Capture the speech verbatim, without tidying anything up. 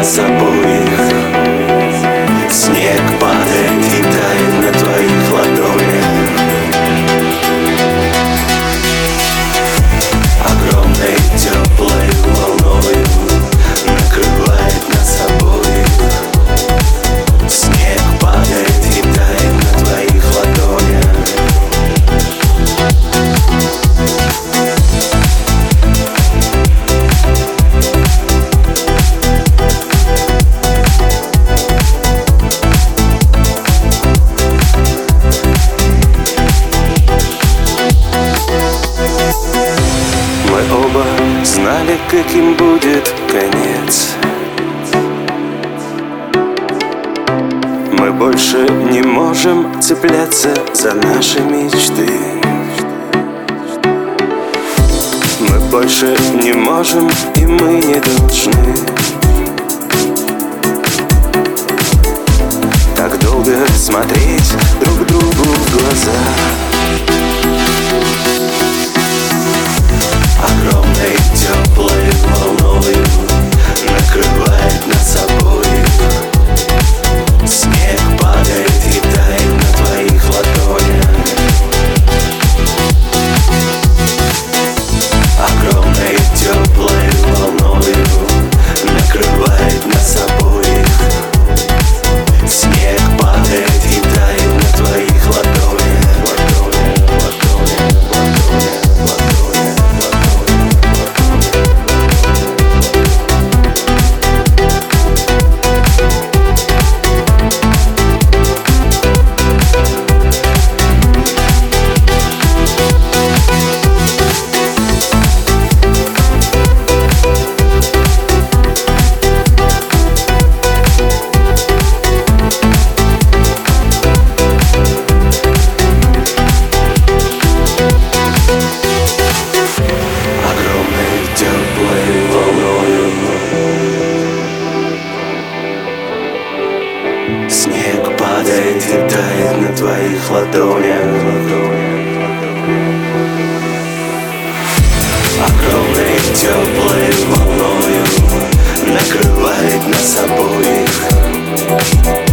нас обоих. Снег падает и тает на твоих ладонях. Огромной теплой волною накрывает нас обоих. Снег падает и тает на твоих ладонях. Мы оба знали, каким будет конец. Мы больше не можем цепляться за наши мечты. Мы больше не можем, и мы не должны так долго смотреть друг другу в глаза. Огромной теплой волною накрывает нас обоих. Снег падает и тает на твоих ладонях. Огромной теплой волною накрывает нас обоих. Снег падает и тает на твоих ладонях. Ладонях, ладонях, ладонях, ладонях. Снег падает и тает на твоих ладонях. Огромной теплой волною накрывает нас обоих.